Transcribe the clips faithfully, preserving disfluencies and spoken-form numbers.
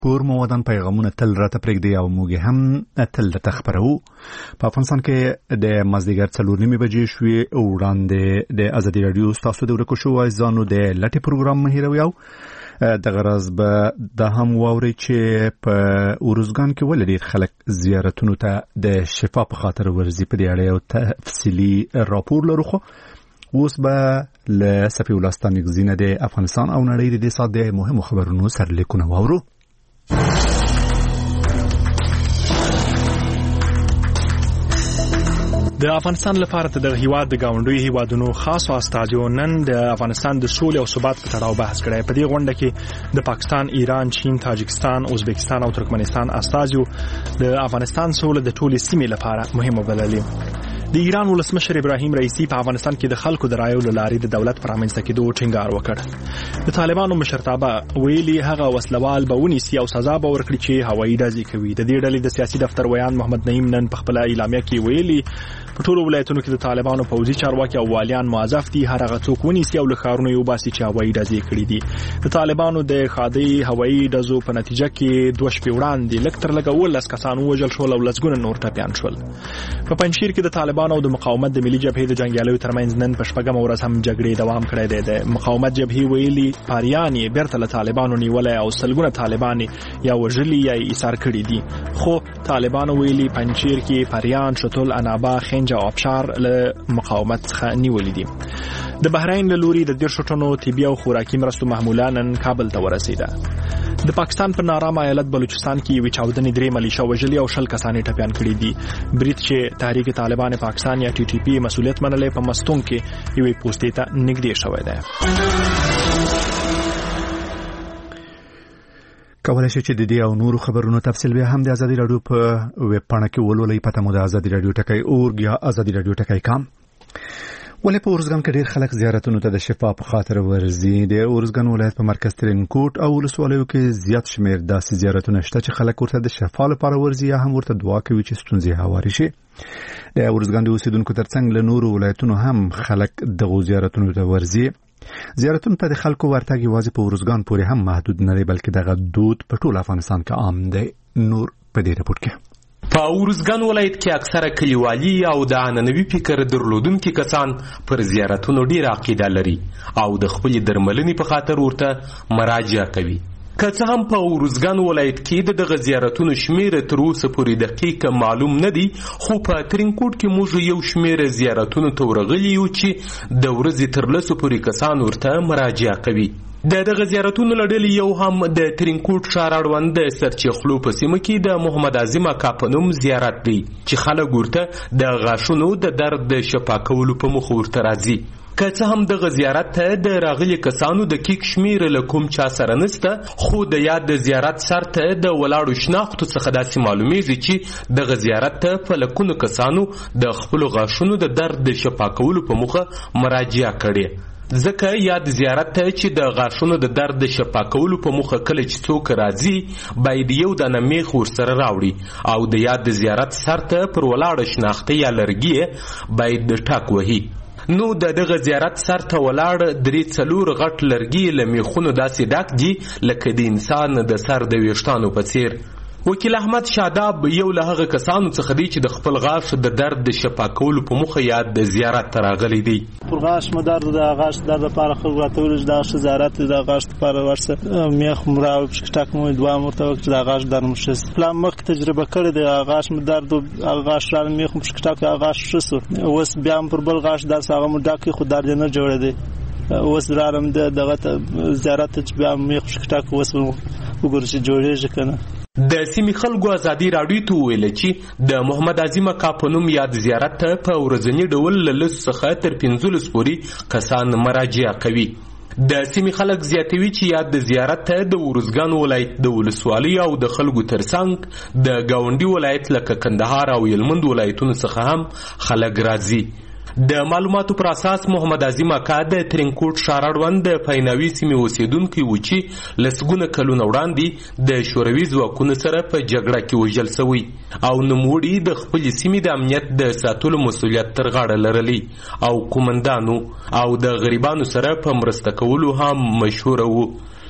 کور مو ودان پیغامونه تل راته پرېږدي او موږ هم تل درته خپرو. په افغانستان کې د مازدیګر څلور نیمې بجې شوې وړاندې د ازادي راډیو ستاسو د ورکو شو ځانو د لټې پروګرام مهیروي او د غرض به د هم واوري چې په اورزګان کې ولې ډېر خلک زیارتونو ته د شفا په خاطر ورځي. په دې اړه یو تفصیلي راپور لرو، خو اوس به له صفي الله ستانکزي د افغانستان او نړۍ د دې ساعت د مهمو خبرونو سرلیکونه واورو. د افغانستان لپاره د هیواد د گاونډي هیوادونو خاصو استازیو نن د افغانستان د سولې او ثبات په تړاو بحث کړی. په دې غونډه کې د پاکستان، ایران، چین، تاجکستان، ازبکستان او ترکمنستان استازیو د افغانستان سولې د ټولې سیمې لپاره مهمه بللې. د ایران ولسمشر ابراهیم رئیسی په افغانستان کې د خلکو د رایو له لارې د دولت پر رامنځته کېدو ټینګار وکړ. د طالبانو مشرتابه ویلي هغه وسلوال به ونیسي او سزا به ورکړي چې هوایي ډزې کوي. د دې ډلې د سیاسي دفتر ویان محمد نعیم نن په خپل اعلامیه کې ویلي په ټولو ولایتونو کې د طالبانو پوځي چارواکي او والیان موظف دي هر هغه څوک ونیسي او له ښارونو یې وباسي چې هوایي ډزې کړي دي. د طالبانو د ښادۍ هوایي ډزو په نتیجه کې دوه شپې وړاندې لږ تر لږه اوولس کسان ووژل شول او لسګونه نور ټپیان شول. په پنجشیر کې د طالبانو او د مقاومت د ملي جبهې د جنګیالیو ترمنځ نن په شپږمه ورځ هم جګړې دوام کړی دی. د مقاومت جبهې ویلي پاریان یې بیرته له طالبانو نیولای او سلګونه طالبان یا وژلي یا ایثار کړي دي، خو طالبانو ویلي پنجشیر کې پاریان، شتل، انابا، خنج او ابشار له مقاومت څخه نیولې دي. د بحرین له لوري د دیرشو ټنو طبي او خوراکي مرستو محموله نن کابل ته ورسېده. د پاکستان په نارام ایالت بلوچستان کې یوې چاودنې درې ملیشه وژلي او شل کسان یې ټپیان کړي دي. برید چې تحریک طالبان پاکستان یا ټي ټي پی مسؤلیت منلی په مستون کې یوې پوستې ته نږدې شوی دی. کولای شئ چې د دې او نورو خبرونو تفصیل بیا هم د ازادي راډیو په ویب پاڼه کې ولولئ. پته مو د ازادي راډیو ټکی اورګ یا ازادي راډیو ټکی کام. ولې په اورزګان کې ډېر خلک زیارتونو ته د شفا په خاطر ورځي؟ د اورزګان ولایت په مرکز ترینکوټ او ولسوالیو کې زیات شمیر داسې زیارتونه شته چې خلک ورته د شفا لپاره ورځي یا هم ورته دعا کوي چې ستونزې هوارې شي. د اورزګان د اوسیدونکو ترڅنګ له نورو ولایتونو هم خلک دغو زیارتونو ته ورځي. زیارتونو ته د خلکو ورتګ یوازې په اورزګان پورې هم محدود نه دی، بلکې دغه دود په ټول افغانستان کې عام دی. نور په دې رپورټ کې په اورزګان ولایت کې اکثره کلیوالي او د عنعنوي فکر درلودونکي کسان پر زیارتونو ډېره عقیده لري او د خپلې درملنې په خاطر ورته مراجعه کوي. که څه هم په اورزګان ولایت کې د دغه زیارتونو شمېره تر اوسه پورې دقیق معلوم نه دي، خو په ترینکوټ کې موږ یو شمېره زیارتونو ته ورغلي یو چې د ورځې تر لسو پورې کسان ورته مراجعه کوي. د دغه زیارتونو له ډلې یو هم د ترینکوټ ښار اړوند د سرچخلو په سیمه کې د محمد اعظم اکا په نوم زیارت دی چې خلک ورته د غاښونو د درد د شفا کولو په موخه ورته راځي. که څه هم دغه زیارت ته د راغلي کسانو د کیک شمېره له کوم چا سره نسته، خو د یاد د زیارت سر ته د ولاړو شناختو څخه داسې معلومیږي چې دغه زیارت ته په لکونو کسانو د خپلو غاښونو د درد د شفا کولو په موخه مراجعه کړې. ځکه یاد زیارت ته چې د غاښونو د درد د شفا کولو په موخه کله چې څوک راځي باید یو دانه میخ ورسره راوړي او د یاد د زیارت سر ته پر ولاړه شناخته یا لرګي باید د ټاک وهي. نو د دغه زیارت سر ته ولاړ درې څلور غټ لرګي له میخونو داسې ډک دي لکه د انسان د سر د ویښتانو په څیر. وکیل احمد شاداب یو له هغه کسانو څخه دی چې د خپل غاښ د درد د شفا کولو په موخه یاد د زیارت ته راغلی دی. پر غاښ مې درد د غاښ درد لپاره خلک راته ویل چې دا ښه زیارت دی، د غاښ لپاره ورشه میخ مو راوړ پشکټک مو دوه مو ورته وکړ چې د غاښ درد مو ښه شي. پلان مخکې تجربه کړې دی، غاښ مې درد او غاښ راوړ میخ مو پشکټک غاښ ښه شو. اوس بیا هم پر بل غاښ درد هغه مو ډک خو درد نه جوړېدی. اوس رارم دغه زیارت ته چې بیا میخ پشکټک اوس وګورئ چې جوړېږي که نه. د سیمې خلکو ازادي راډیو ته وویل چې د محمد اعظم اکا په نوم یاد زیارت ته په ورځني ډول له لسو څخه تر پنځلسو پورې کسان مراجعه کوي. د سیمې خلک زیاتوي چې یاد د زیارت ته د اورزګان ولایت د ولسوالۍ او د خلکو ترڅنګ د ګاونډي ولایت لکه کندهار او هلمند ولایتونو څخه هم خلک راځي. د معلوماتو پر اساس محمد اعظم اکا د ترینکوټ ښار اړوند د پایناوي سیمې اوسیدونکی و چې لسګونه کلونه وړاندې د شوروي ځواکونو سره په جګړه کې وژل شوی او نوموړي د خپلې سیمې د امنیت د ساتلو مسؤلیت تر غاړه لرلی او قومندانو او د غریبانو سره په مرسته کولو هم مشهور و.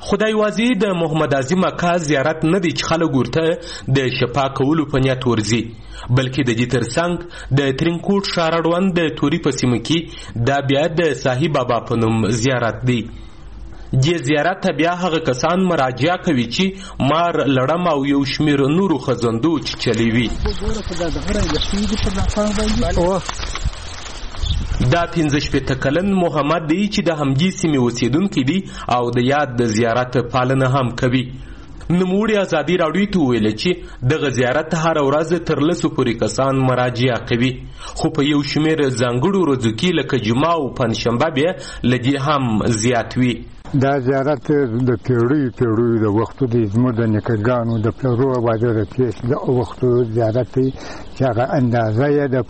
خدای وازی د محمد اعظم اکا زیارت نه دی چې خلک ورته د شفا کولو په نیت ورځي، بلکې د دې ترڅنګ د ترینکوټ ښار اړوند د توري په سیمه کې دا بیا د صاحب بابا په نوم زیارت دی. دې زیارت ته بیا هغه کسان مراجعه کوي چې مار، لړم او یو شمیر نورو خزندو چې چلی وي. دا پنځه شپېته کلن محمد دی چې د همدې سیمې اوسیدونکی دی او د یاد د زیارت پالنه هم کوي. نوموړي ازادي راډیو ته ویل چې دغه زیارت هر ورځ تر لسو پورې کسان مراجعه کوي، خو په یو شمیر ځانګړو ورځو کې لکه جمعه او پنجشنبه بیا له دې هم زیات وي. دا زیارت د پیړیو پیړیو د وختو د زموږ د نیکهګانو د پلرو واده د تېر د وختو زیارت دی چې هغه اندازه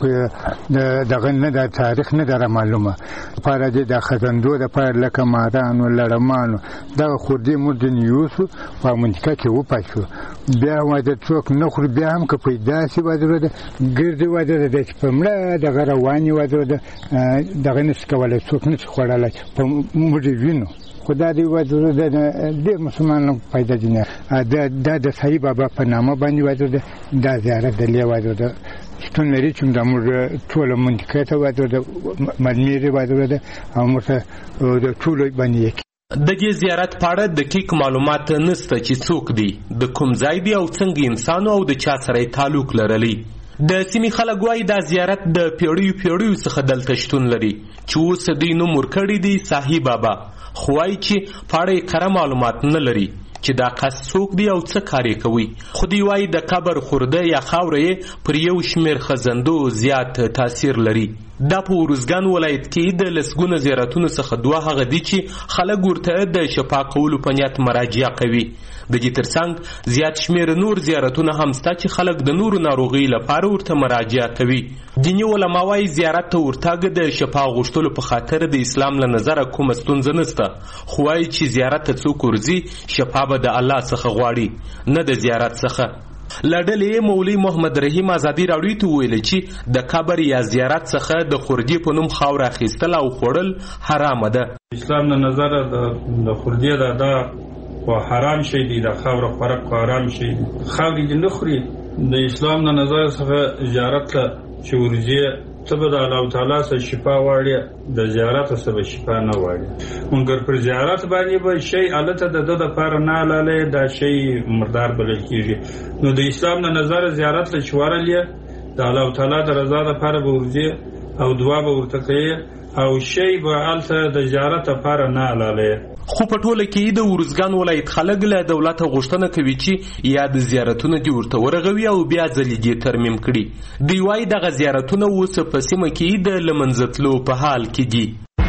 یې د دغه نه د تاریخ نه ده معلومه. لپاره د خزندو دپاره لکه مارانو، لړمانو دغه خوردې موږ د نیوسو په منطقه کې وپاشو. بیا واده څوک نه خوري، بیا هم که پیدا شي واده ده ګردې واده ده چې په مړه دغه روانې واده ده دغه نشي کولی، څوک نشي خوړلی په موږ وینو. خو دا دی واده ده ډېر مسلمانان پیدا دي نه دا د صحیح بابا په نامه باندې واده ده. دا زیارت د لې واده ده شتون لري چې زموږ ټوله منطقې ته واده ده، مدمیر واده ده او موږ ته د ټولو باندې د دې زیارت په اړه دقیق معلومات نشته چې څوک دی، د کوم ځای دی او څنګه انسان او د چا سره تعلق لرلی. د سیمې خلک وایي دا زیارت د پیړیو پیړیو څخه دلته شتون لري چې اوس دوی نوم ورکړی دی صاحب بابا، خو وایي چې په اړه یې کره معلومات نه لري چې دا کس څوک دی او څه کار یې کوي. خو دوی وایي د قبر خورده یا خاوره یې پر یو شمېر خزندو زیات تاثیر لري. دا په ارزګان ولایت کې د لسګونه زیارتونو څخه دوه هغه دي چې خلک ورته د شفا کولو په نیت مراجعه کوي. د دې ترڅنګ زیات شمېر نور زیارتونه هم شته چې خلک د نورو ناروغۍ لپاره ورته مراجعه کوي. دیني علما وایي زیارت ته ورتګ د شفا غوښتلو په خاطر د اسلام له نظره کومه ستونزه نشته، خو وایي چې زیارت ته څوک ورځي شفا به د الله څخه غواړي نه د زیارت څخه. لړلې مولوي محمد رحیم ازادي راډیو ته ویل چې د قبر یا زیارت څخه د خردي په نوم خاور اخیستل او خوړل حرام ده. اسلام نه نظر د خردي دا دا او حرام شي دي، د خاور خوراک حرام شي دي، خاورې دې نه خوري. د اسلام نه نظر څخه زیارت ته چې ورځي ته به د الله تعالی سره شفا واړي، د زیارت سره شفا نه واړي. مونږ پر زیارت باندې به شي الته د د لپاره نه لاله دا شی مردار بلل کیږي. نو د اسلام نه نظر زیارت له شوارلې د الله تعالی د رضا لپاره به ورځي او دعا به ورته کوي او شی به الته د زیارت لپاره نه لاله. خو په ټوله کې د ارزګان ولایت خلک له دولت غوښتنه کوي چې یا د زیارتونو دې ورته ورغوي او بیا ځلې دې ترمیم کړي. دوی وایي دغه زیارتونه اوس په سیمه کې د له منځه تلو په حال کې دي.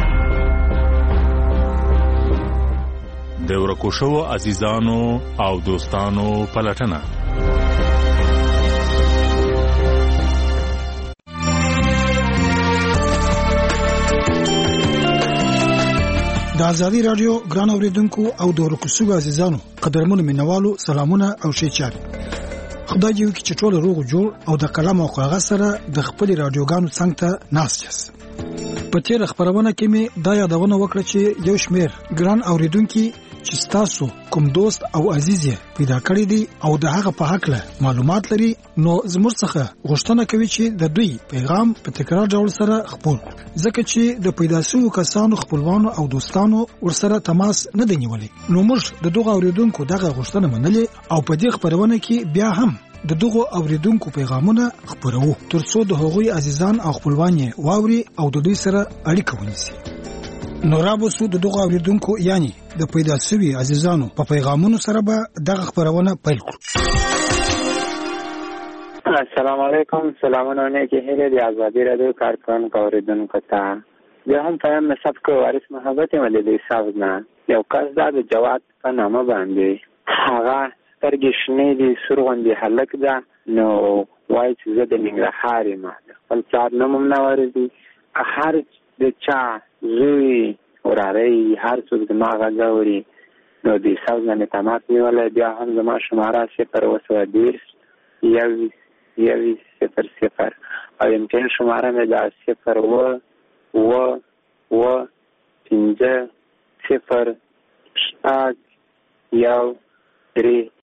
د ورکو شوو عزیزانو او دوستانو پلټنه. د ازادي رادیو ګران اوریدونکو او د ورکو شوو عزیزانو قدرمنو مینوالو سلامونه او ښه چاري. خدای دې وکړي چې ټول روغ جوړ او د قلم او کاغذ سره د خپل رادیوګانو څنګ ته ناست یاست. په تیر خبرونه کې مې دا یادونه وکړه چې یو شمیر ګران اوریدونکو چې تاسو کوم دوست او عزیز پیدا کړی دی او د هغه په حق له معلومات لري، نو زموږ څخه غوښتنه کوي چې د دوی پیغام په تکرار ډول سره خپور، ځکه چې د پیدا شوو کسانو خپلوانو او دوستانو ورسره تماس نه دی نیولی. نو موږ د دغه اوریدونکو دغه غوښتنه منلې او په دې خبرونه کې بیا هم د دغه اوریدونکو پیغامونه خپرو ترڅو د هغوی عزیزان او خپلوان واوري او د دوی سره اړیکه ونیسي. نو رابوسو د دغه اوریدونکو یعنی د پیدا شوی عزیزانو په پیغامونو سره به دغه خبرونه پیل کړو. السلام علیکم، سلامونه نیکی هیله دی ازادي رادیو کارکونکو اوریدونکو ته. بیا هم پیام نصب کو وارث محبت ملي صاحب نه یو کس دا د جواد په نامه باندې هغه سترګې شنې دي، سور غوندې هلک ده. نو وایي چې زه د ننګرهار یم، د خپل پلار نوم هم نه ورځي. هر د چا زوی وراره هر څوک زما غږ اوري نو د حساب نه مې تماس نیولی. بیا هم زما شماره صفر اوه سوه دېرش یوویشت یوویشت صفر صفر او امتحان شماره مې دا صفر اوه اوه اوه پنځه صفر شپږ یو درې